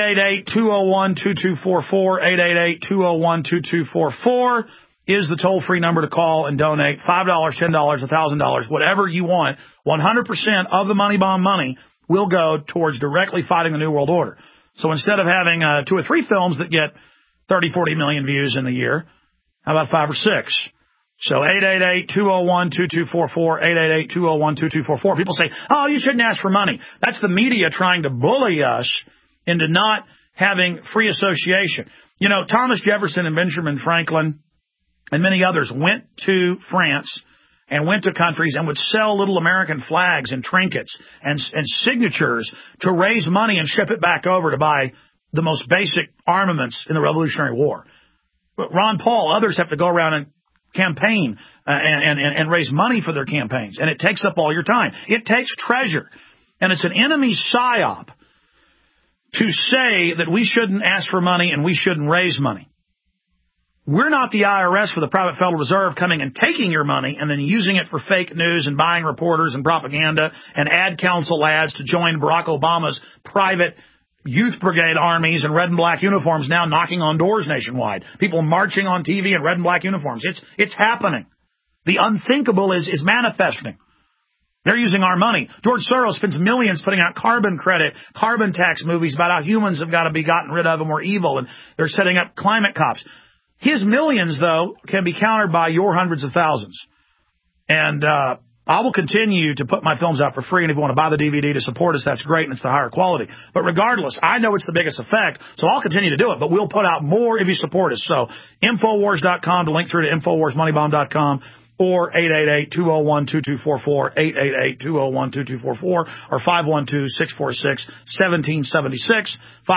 B: 888-201-2244. 888-201-2244 is the toll-free number to call and donate. $5, $10, $1,000, whatever you want. 100% of the Money Bomb money will go towards directly fighting the New World Order. So instead of having 2 or 3 films that get 30, 40 million views in the year, how about 5 or 6? So 888-201-2244, 888-201-2244. People say, oh, you shouldn't ask for money. That's the media trying to bully us into not having free association. Thomas Jefferson and Benjamin Franklin and many others went to France and went to countries and would sell little American flags and trinkets and signatures to raise money and ship it back over to buy the most basic armaments in the Revolutionary War. But Ron Paul, others have to go around and campaign and raise money for their campaigns. And it takes up all your time. It takes treasure. And it's an enemy psyop to say that we shouldn't ask for money and we shouldn't raise money. We're not the IRS for the private Federal Reserve coming and taking your money and then using it for fake news and buying reporters and propaganda and ad council ads to join Barack Obama's private youth brigade armies in red and black uniforms now knocking on doors nationwide. People marching on TV in red and black uniforms. It's happening. The unthinkable is manifesting. They're using our money. George Soros spends millions putting out carbon credit, carbon tax movies about how humans have got to be gotten rid of and we're evil, and they're setting up climate cops. His millions, though, can be countered by your hundreds of thousands. And I will continue to put my films out for free, and if you want to buy the DVD to support us, that's great, and it's the higher quality. But regardless, I know it's the biggest effect, so I'll continue to do it, but we'll put out more if you support us. So Infowars.com to link through to InfoWarsMoneyBomb.com, or 888-201-2244, 888-201-2244, or 512-646-1776,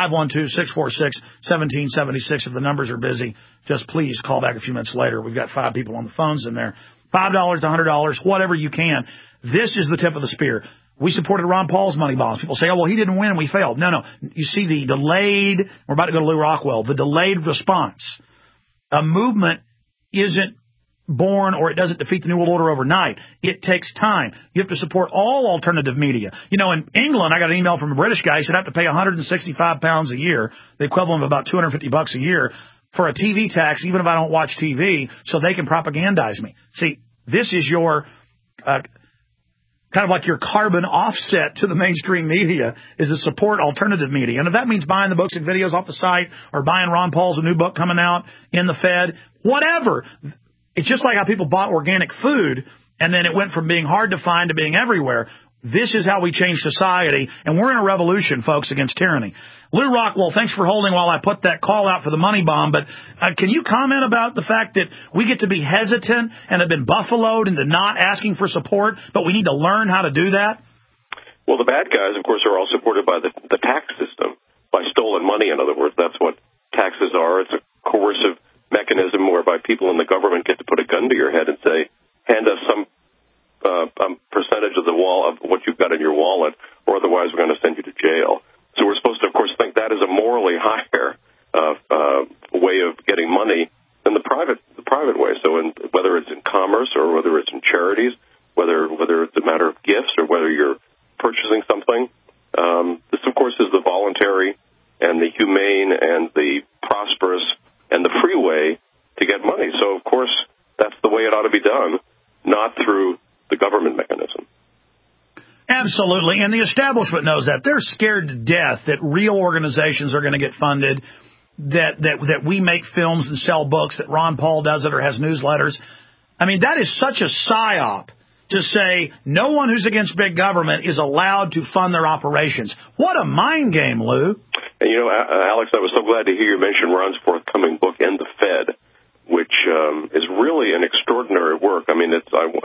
B: 512-646-1776. If the numbers are busy, just please call back a few minutes later. We've got 5 people on the phones in there. $5, $100, whatever you can. This is the tip of the spear. We supported Ron Paul's money bombs. People say, oh, well, he didn't win and we failed. No. You see the delayed, we're about to go to Lou Rockwell, the delayed response. A movement isn't born or it doesn't defeat the New World Order overnight. It takes time. You have to support all alternative media. You know, in England, I got an email from a British guy. He said I have to pay £165 a year, the equivalent of about $250 a year, for a TV tax, even if I don't watch TV, so they can propagandize me. See, this is your kind of like your carbon offset to the mainstream media is to support alternative media. And if that means buying the books and videos off the site or buying Ron Paul's new book coming out in the Fed, whatever. It's just like how people bought organic food and then it went from being hard to find to being everywhere. This is how we change society, and we're in a revolution, folks, against tyranny. Lou Rockwell, thanks for holding while I put that call out for the money bomb, but can you comment about the fact that we get to be hesitant and have been buffaloed into not asking for support, but we need to learn how to do that?
S: Well, the bad guys, of course, are all supported by the tax system, by stolen money, in other words. That's what taxes are. It's a coercive mechanism whereby people in the government get to put a gun to your head and say, hand us some percentage of what you've got in your wallet, or otherwise we're going to send you to jail. So we're supposed to, of course, think that is a morally higher way of getting money than the private way. So whether it's in commerce or whether it's in charities, whether it's a matter of gifts or whether you're purchasing something, this, of course, is the voluntary and the humane and the prosperous and the free way to get money. So, of course, that's the way it ought to be done, not through the government mechanism.
B: Absolutely, and the establishment knows that. They're scared to death that real organizations are going to get funded, that we make films and sell books, that Ron Paul does it or has newsletters. I mean, that is such a psyop to say no one who's against big government is allowed to fund their operations. What a mind game, Lou.
S: And, you know, Alex, I was so glad to hear you mention Ron's forthcoming book, End the Fed, which is really an extraordinary work. I mean,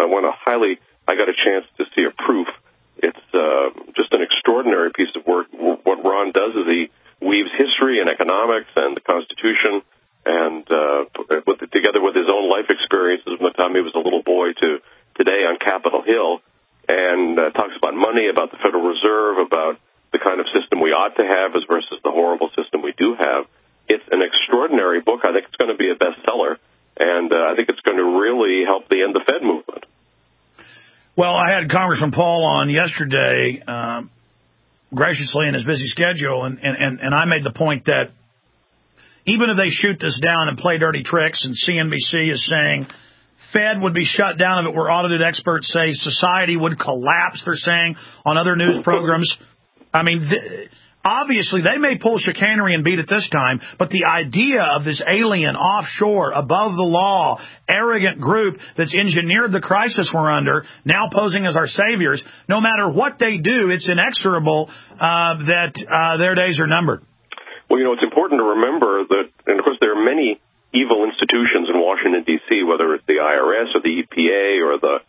S: I got a chance to see a proof. It's just an extraordinary piece of work. What Ron does is he weaves history and economics and the Constitution and together with his own life experiences from the time he was a little boy to today on Capitol Hill, and talks about money, about the Federal Reserve, about the kind of system we ought to have versus the horrible system we do have. It's an extraordinary book. I think it's going to be a bestseller, and I think it's going to really help the End the Fed movement.
B: Well, I had Congressman Paul on yesterday, graciously in his busy schedule, and I made the point that even if they shoot this down and play dirty tricks, and CNBC is saying Fed would be shut down if it were audited, experts say society would collapse, they're saying, on other news programs. I mean, obviously, they may pull chicanery and beat it this time, but the idea of this alien, offshore, above the law, arrogant group that's engineered the crisis we're under, now posing as our saviors, no matter what they do, it's inexorable that their days are numbered.
S: Well, you know, it's important to remember that, and of course, there are many evil institutions in Washington, D.C., whether it's the IRS or the EPA or the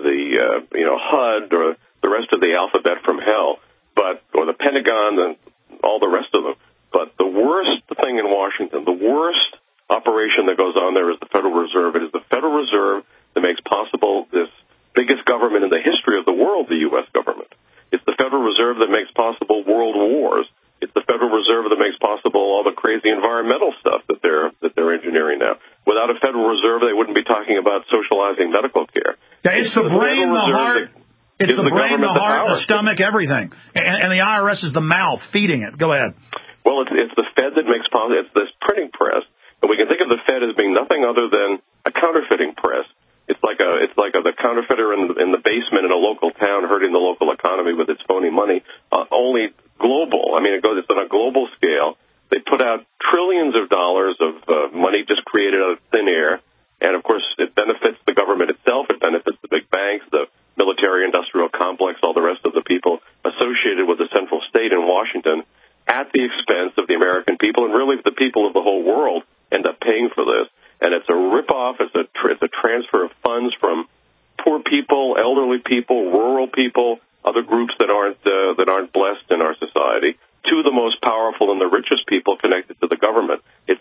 S: HUD or the rest of the alphabet from hell, or the Pentagon and all the rest of them. But the worst thing in Washington, the worst operation that goes on there is the Federal Reserve. It is the Federal Reserve that makes possible this biggest government in the history of the world, the U.S. government. It's the Federal Reserve that makes possible world wars. It's the Federal Reserve that makes possible all the crazy environmental stuff that they're engineering now. Without a Federal Reserve, they wouldn't be talking about socializing medical care.
B: Yeah, it's the brain, the heart. It's the brain, the heart, the stomach, everything. And the IRS is the mouth feeding it. Go ahead.
S: Well, it's the Fed that makes possible. It's this printing press. And we can think of the Fed as being nothing other than a counterfeiting press. It's like the counterfeiter in the basement in a local town hurting the local economy with its phony money, only global. I mean, it's on a global scale. They put out trillions of dollars of money just created out of thin air. And, of course, it benefits the government itself. It benefits the big banks, the military-industrial complex, all the rest of the people associated with the central state in Washington at the expense of the American people. And really, the people of the whole world end up paying for this. and it's a rip-off. It's a transfer of funds from poor people, elderly people, rural people, other groups that aren't blessed in our society, to the most powerful and the richest people connected to the government. Its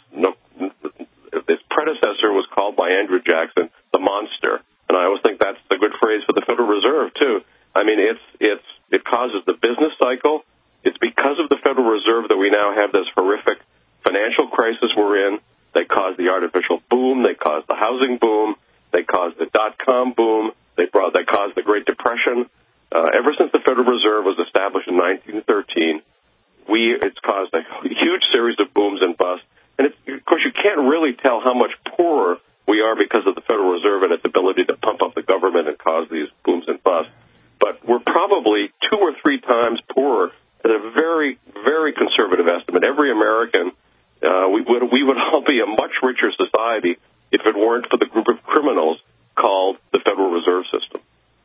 S: predecessor was called by Andrew Jackson the monster, and I always think that's a good phrase for the Federal Reserve too. I mean, it causes the business cycle. It's because of the Federal Reserve that we now have this horrific financial crisis we're in. They caused the artificial boom. They caused the housing boom. They caused the dot-com boom. They caused the Great Depression. Ever since the Federal Reserve was established in 1913, it's caused a huge series of booms and busts. And of course, you can't really tell how much poorer we are because of the Federal Reserve and its ability to pump up the government and cause these booms and busts. But we're probably 2 or 3 times poorer at a very, very conservative estimate. Every American, we would all be a much richer society if it weren't for the group of criminals called the Federal Reserve System.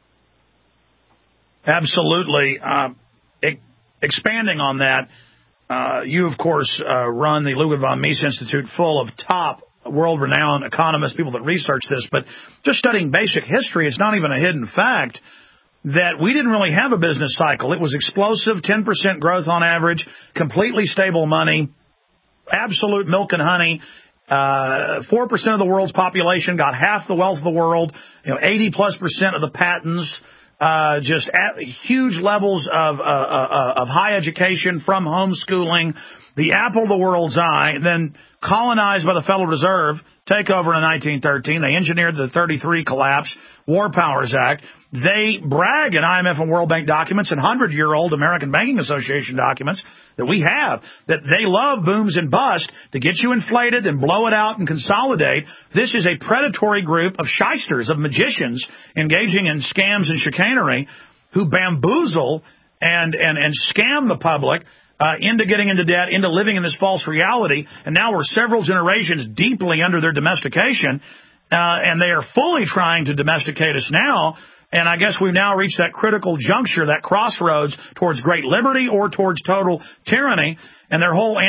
B: Absolutely. Expanding on that, you, of course, run the Ludwig von Mises Institute, full of top world-renowned economists, people that research this. But just studying basic history, it's not even a hidden fact that we didn't really have a business cycle. It was explosive, 10% growth on average, completely stable money, absolute milk and honey. 4% of the world's population got half the wealth of the world, 80+% of the patents, just huge levels of high education from homeschooling, the apple of the world's eye, then colonized by the Federal Reserve, takeover in 1913. They engineered the 33 collapse, War Powers Act. They brag in IMF and World Bank documents and 100-year-old American Banking Association documents that we have that they love booms and busts to get you inflated and blow it out and consolidate. This is a predatory group of shysters, of magicians engaging in scams and chicanery who bamboozle and scam the public into getting into debt, into living in this false reality. And now we're several generations deeply under their domestication, and they are fully trying to domesticate us now. And I guess we've now reached that critical juncture, that crossroads towards great liberty or towards total tyranny. And their whole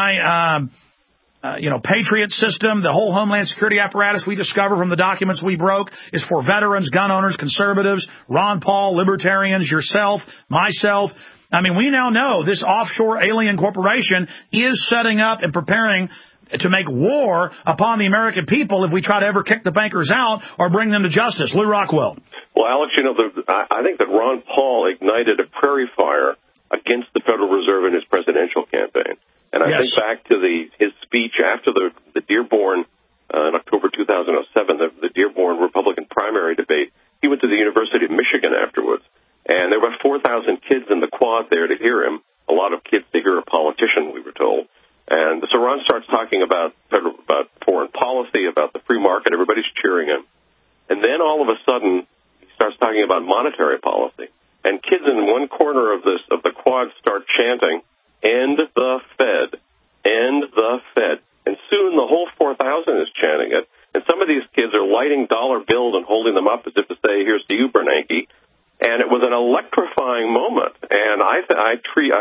B: patriot system, the whole Homeland Security apparatus we discover from the documents we broke is for veterans, gun owners, conservatives, Ron Paul, libertarians, yourself, myself. I mean, we now know this offshore alien corporation is setting up and preparing to make war upon the American people if we try to ever kick the bankers out or bring them to justice. Lou Rockwell.
S: Well, Alex, I think that Ron Paul ignited a prairie fire against the Federal Reserve in his presidential campaign. And I think back to his speech after the Dearborn, in October 2007, the Dearborn Republican primary debate. He went to the University of Michigan afterwards. And there were about 4,000 kids in the quad there to hear him, a lot of kids to hear a politician, we were told. And so Ron starts talking about foreign policy, about the free market. Everybody's cheering him. And then all of a sudden, he starts talking about monetary policy. And kids in one corner of the quad start chanting, "End the Fed, end the Fed." And soon the whole 4,000 is chanting it. And some of these kids are lighting dollar bills and holding them up as if to say, "Here's to you, Bernanke." And it was an electrifying moment. And I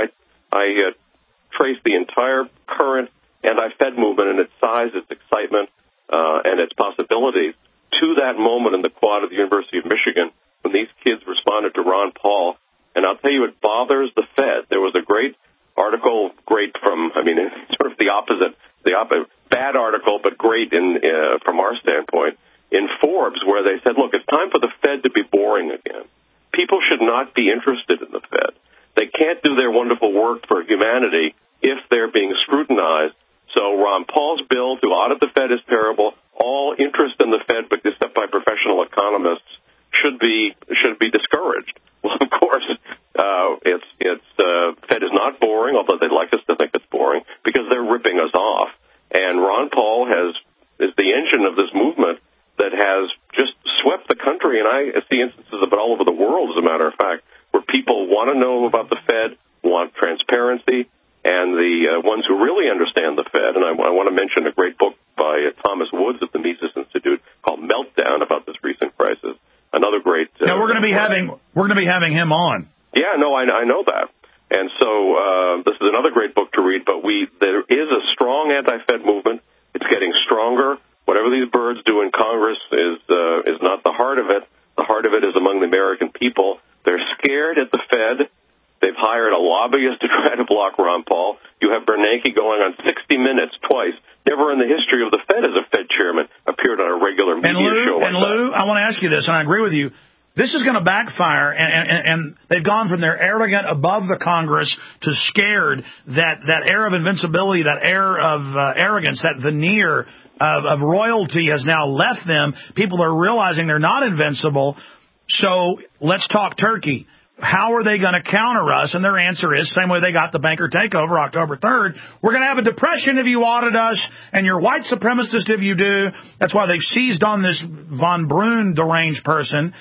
S: trace the entire current anti-Fed movement and its size, its excitement, and its possibilities to that moment in the quad of the University of Michigan when these kids responded to Ron Paul. And I'll tell you, it bothers the Fed. There was a great article, sort of the opposite, bad article, but great from our standpoint, in Forbes, where they said, look, it's time for the Fed to be boring again. People should not be interested in the Fed. They can't do their wonderful work for humanity if they're being scrutinized. So Ron Paul's bill to audit the Fed is terrible. All interest in the Fed, but except by professional economists, should be discouraged. Well, of course, Fed is not boring, although they'd like us to think it's boring, because they're ripping us off. And Ron Paul is the engine of this movement that has just swept the country, and I see instances of it all over the world, as a matter of fact, where people want to know about the Fed, want transparency, and the ones who really understand the Fed, and I want to mention a great book by Thomas Woods of the Mises Institute called Meltdown about this recent crisis. Another great.
B: Now we're going to be having him on.
S: Yeah, no, I know that, and so this is another great book to read. But there is a strong anti-Fed movement. It's getting stronger. lobbyists to try to block Ron Paul. You have Bernanke going on 60 Minutes twice. Never in the history of the Fed has a Fed chairman appeared on a regular media show.
B: And Lou, I want to ask you this, and I agree with you. This is going to backfire, and they've gone from their arrogant above the Congress to scared, that air of invincibility, that air of arrogance, that veneer of royalty has now left them. People are realizing they're not invincible. So let's talk Turkey. How are they going to counter us? And their answer is, same way they got the banker takeover October 3rd, we're going to have a depression if you audit us, and you're white supremacist if you do. That's why they've seized on this von Brunn deranged person.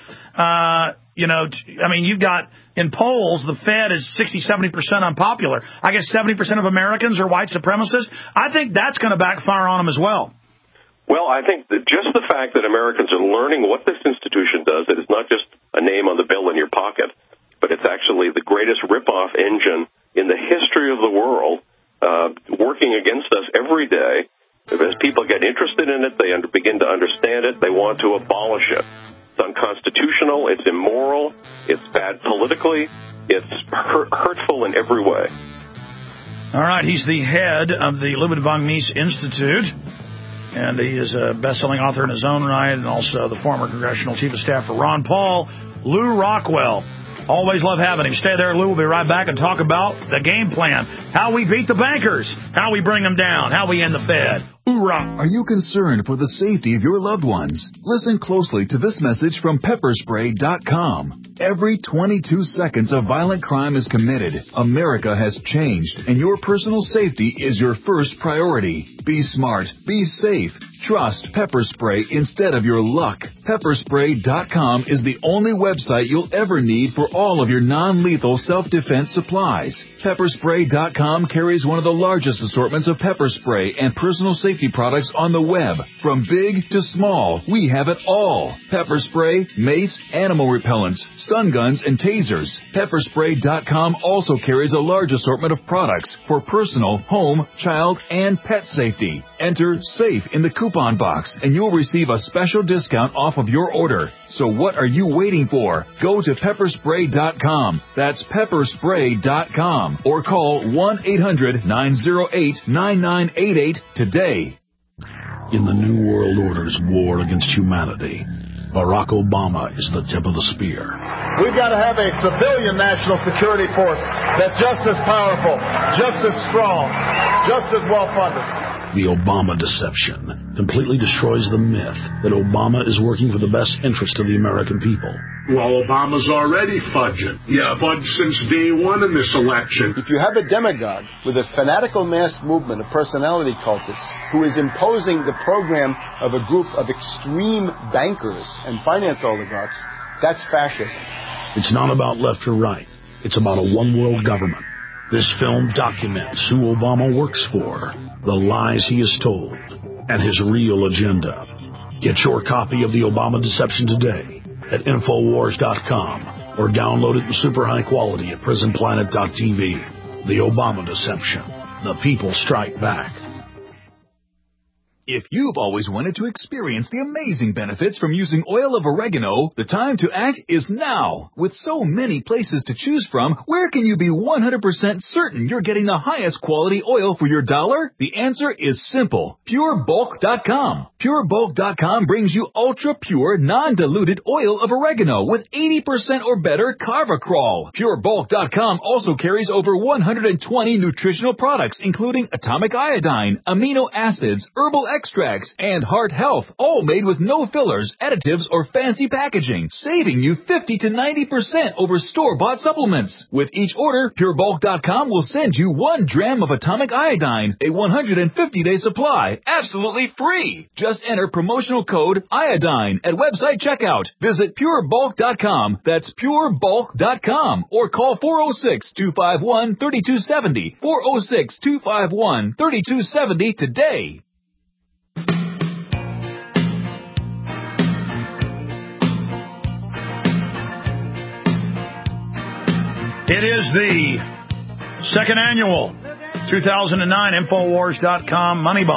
B: You've got, in polls, the Fed is 60-70% unpopular. I guess 70% of Americans are white supremacists. I think that's going to backfire on them as well.
S: Well, I think that just the fact that Americans are learning what this institution does, it is not just a name on the bill in your pocket, but it's actually the greatest rip-off engine in the history of the world, working against us every day. As people get interested in it, they begin to understand it, they want to abolish it. It's unconstitutional, it's immoral, it's bad politically, it's hurtful in every way.
B: All right, he's the head of the Ludwig von Mises Institute, and he is a best-selling author in his own right, and also the former congressional chief of staff for Ron Paul, Lew Rockwell. Always love having him. Stay there, Lou. We'll be right back and talk about the game plan, how we beat the bankers, how we bring them down, how we end the Fed. Hoorah!
N: Are you concerned for the safety of your loved ones? Listen closely to this message from pepperspray.com. Every 22 seconds a violent crime is committed. America has changed, and your personal safety is your first priority. Be smart. Be safe. Trust Pepper Spray instead of your luck. Pepperspray.com is the only website you'll ever need for all of your non-lethal self-defense supplies. Pepperspray.com carries one of the largest assortments of pepper spray and personal safety products on the web. From big to small, we have it all. Pepper spray, mace, animal repellents, stun guns, and tasers. Pepperspray.com also carries a large assortment of products for personal, home, child, and pet safety. Enter SAFE in the coupon box, and you'll receive a special discount off of your order. So what are you waiting for? Go to pepperspray.com. That's pepperspray.com. Or call 1-800-908-9988 today.
K: In the New World Order's war against humanity, Barack Obama is the tip of the spear.
T: We've got to have a civilian national security force that's just as powerful, just as strong, just as well-funded.
K: The Obama deception completely destroys the myth that Obama is working for the best interest of the American people.
E: Well, Obama's already fudging. He's fudged since day one in this election.
D: If you have a demagogue with a fanatical mass movement of personality cultists who is imposing the program of a group of extreme bankers and finance oligarchs, that's fascism.
K: It's not about left or right. It's about a one-world government. This film documents who Obama works for, the lies he has told, and his real agenda. Get your copy of The Obama Deception today at Infowars.com or download it in super high quality at PrisonPlanet.tv. The Obama Deception. The people strike back.
N: If you've always wanted to experience the amazing benefits from using oil of oregano, the time to act is now. With so many places to choose from, where can you be 100% certain you're getting the highest quality oil for your dollar? The answer is simple. PureBulk.com. PureBulk.com brings you ultra-pure, non-diluted oil of oregano with 80% or better Carvacrol. PureBulk.com also carries over 120 nutritional products, including atomic iodine, amino acids, herbal extracts, and heart health, all made with no fillers, additives, or fancy packaging, saving you 50 to 90% over store-bought supplements. With each order, PureBulk.com will send you 1 dram of atomic iodine, a 150-day supply, absolutely free. Just enter promotional code iodine at website checkout. Visit PureBulk.com, that's PureBulk.com, or call 406-251-3270, 406-251-3270 today.
B: It is the second annual 2009 Infowars.com Money Bomb.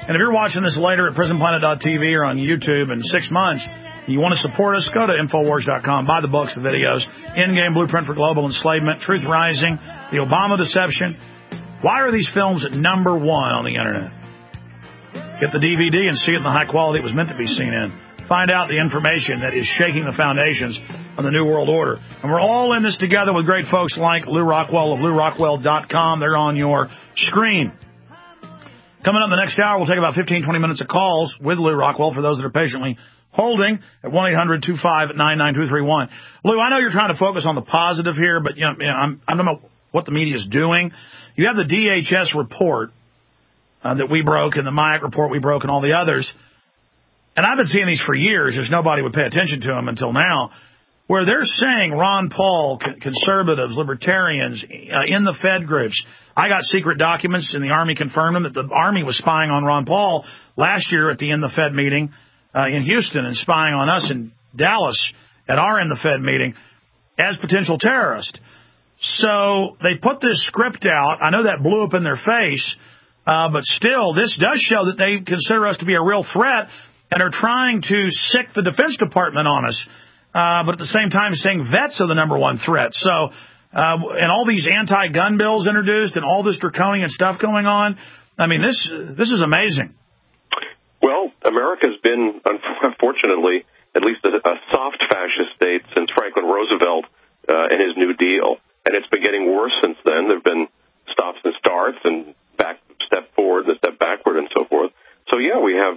B: And if you're watching this later at PrisonPlanet.tv or on YouTube in 6 months, you want to support us, go to Infowars.com, buy the books, the videos, Endgame, Blueprint for Global Enslavement, Truth Rising, The Obama Deception. Why are these films at number 1 on the Internet? Get the DVD and see it in the high quality it was meant to be seen in. Find out the information that is shaking the foundations of the New World Order. And we're all in this together with great folks like Lou Rockwell of LouRockwell.com. They're on your screen. Coming up in the next hour, we'll take about 15, 20 minutes of calls with Lou Rockwell for those that are patiently holding at 1-800-259-9231. Lou, I know you're trying to focus on the positive here, but I'm talking about what the media is doing. You have the DHS report that we broke and the MIAC report we broke and all the others. And I've been seeing these for years. Just nobody would pay attention to them until now, where they're saying Ron Paul, conservatives, libertarians, in the Fed groups. I got secret documents, and the Army confirmed them, that the Army was spying on Ron Paul last year at the In the Fed meeting in Houston and spying on us in Dallas at our In the Fed meeting as potential terrorists. So they put this script out. I know that blew up in their face, but still, this does show that they consider us to be a real threat and are trying to sick the Defense Department on us, but at the same time saying vets are the number 1 threat. So, and all these anti-gun bills introduced and all this draconian stuff going on, I mean, this is amazing.
S: Well, America's been, unfortunately, at least a soft fascist state since Franklin Roosevelt and his New Deal, and it's been getting worse since then. There have been stops and starts and step forward and a step backward and so forth. So, yeah, we have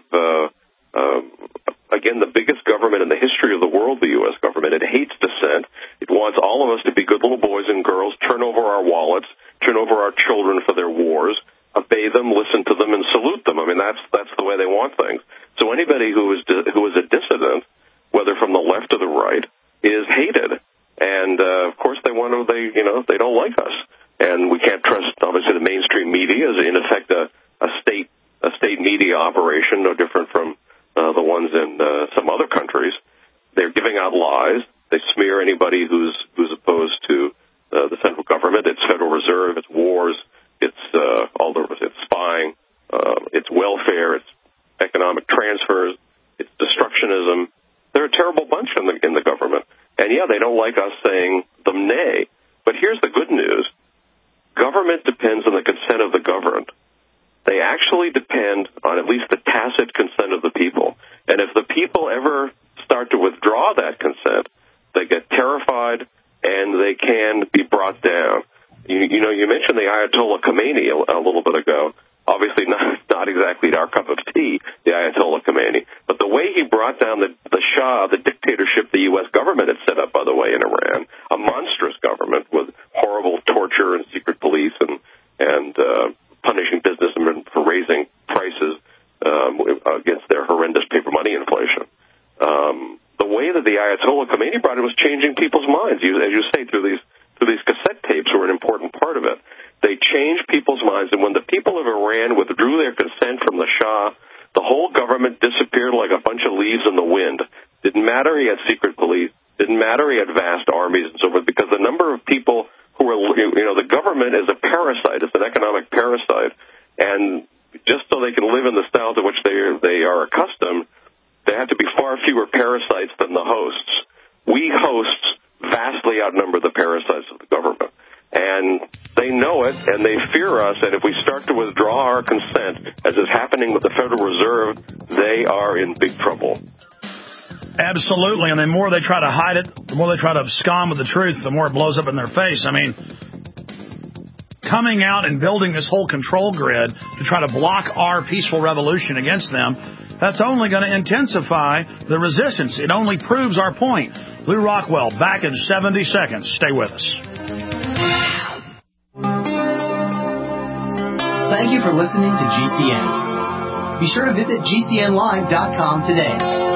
S: again, the biggest government in the history of the world, the U.S. government. It hates dissent. It wants all of us to be good little boys and girls, turn over our wallets, turn over our children for their wars, obey them, listen to them, and salute them. I mean, that's the way they want things. So anybody who is a dissident, whether from the left or the right, is hated. And, of course, they don't like us. And we can't trust, obviously, the mainstream media is, in effect, a state media operation, no different from the ones in some other countries. They're giving out lies. They smear anybody who's opposed to the federal government. It's Federal Reserve. It's wars. It's spying. It's welfare. It's economic transfers. It's destructionism. They're a terrible bunch in the government. And yeah, they don't like us saying them nay. But here's the good news: government depends on the consent of the governed. They actually depend on at least the tacit consent of the people. And if the people ever start to withdraw that consent, they get terrified and they can be brought down. You mentioned the Ayatollah Khomeini a little bit ago. Obviously not exactly our cup of tea, the Ayatollah Khomeini. But the way he brought down the Shah, the dictatorship the U.S. government had set up, by the way, in Iran, a monstrous government with horrible torture and secret police and punishing businessmen for raising prices against their horrendous paper money inflation. The way that the Ayatollah Khomeini brought it was changing people's minds. As you say, through these cassette tapes were an important part of it. They changed people's minds, and when the people of Iran withdrew their consent from the Shah, the whole government disappeared like a bunch of leaves in the wind. Didn't matter he had secret police. Didn't matter he had vast armies and so forth, because the number of people who are, the government is a parasite. It's an economic parasite. And just so they can live in the style to which they are accustomed, there have to be far fewer parasites than the hosts. We hosts vastly outnumber the parasites of the government. And they know it, and they fear us, and if we start to withdraw our consent, as is happening with the Federal Reserve, they are in big trouble.
B: Absolutely, and the more they try to hide it, the more they try to abscond with the truth, the more it blows up in their face. I mean, coming out and building this whole control grid to try to block our peaceful revolution against them, that's only going to intensify the resistance. It only proves our point. Lou Rockwell, back in 70 seconds. Stay with us.
U: Thank you for listening to GCN. Be sure to visit GCNlive.com today.